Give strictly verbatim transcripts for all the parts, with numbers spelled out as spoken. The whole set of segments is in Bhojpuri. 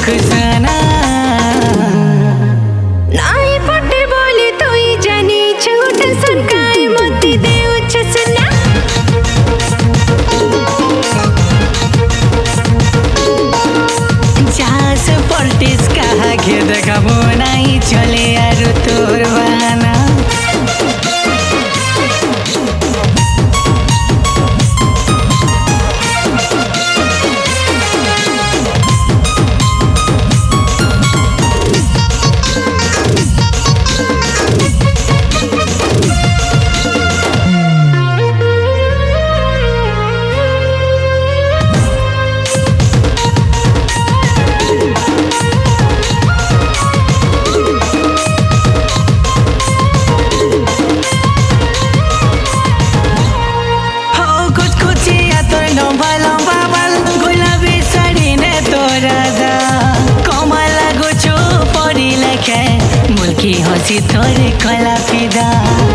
रुख साना নাই পটে বলে তুই জানি ছোট সরকার মতি দেউছ সুনা जास पल्टिस कहा के देखाबो नाई चले आरु तोर बाना मुल्की हंसी थोड़ी कला फिदा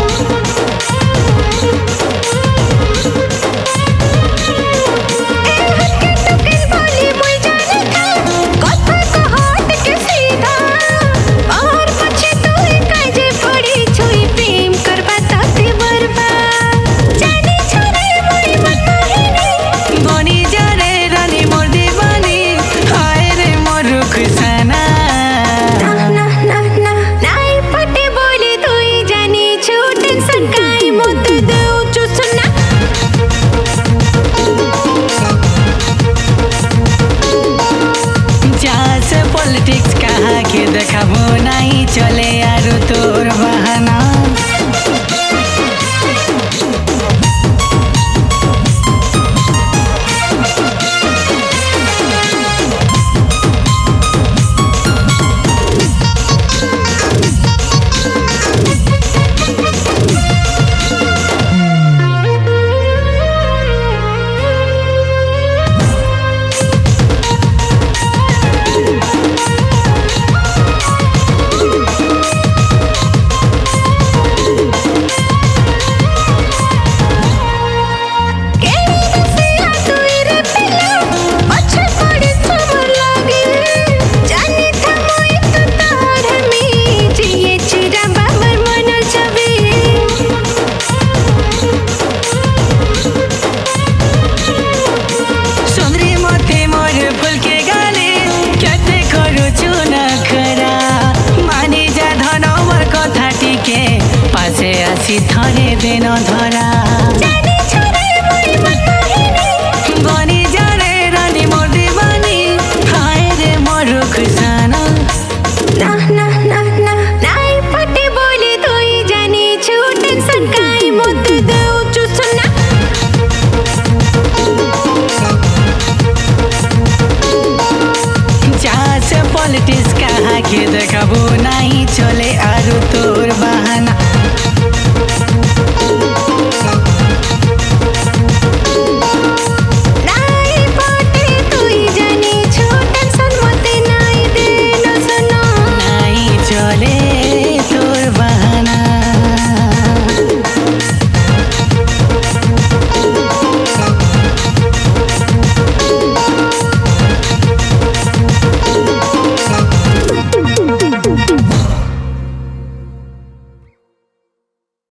पॉलिटिक्स कहा के देखाबो नाई चले आरु तोर बहाना थरे दिन धरा बनी जाने रानी मोर दीवानी हाय रे मोर रुख साना ना ना ना ना নাই পটে বলে তুই জানি ছোট সরকার মতি দেউছ সুনা जास पॉलिटिक्स कहा के देखाबो नाई चले आरु तोर बहाना।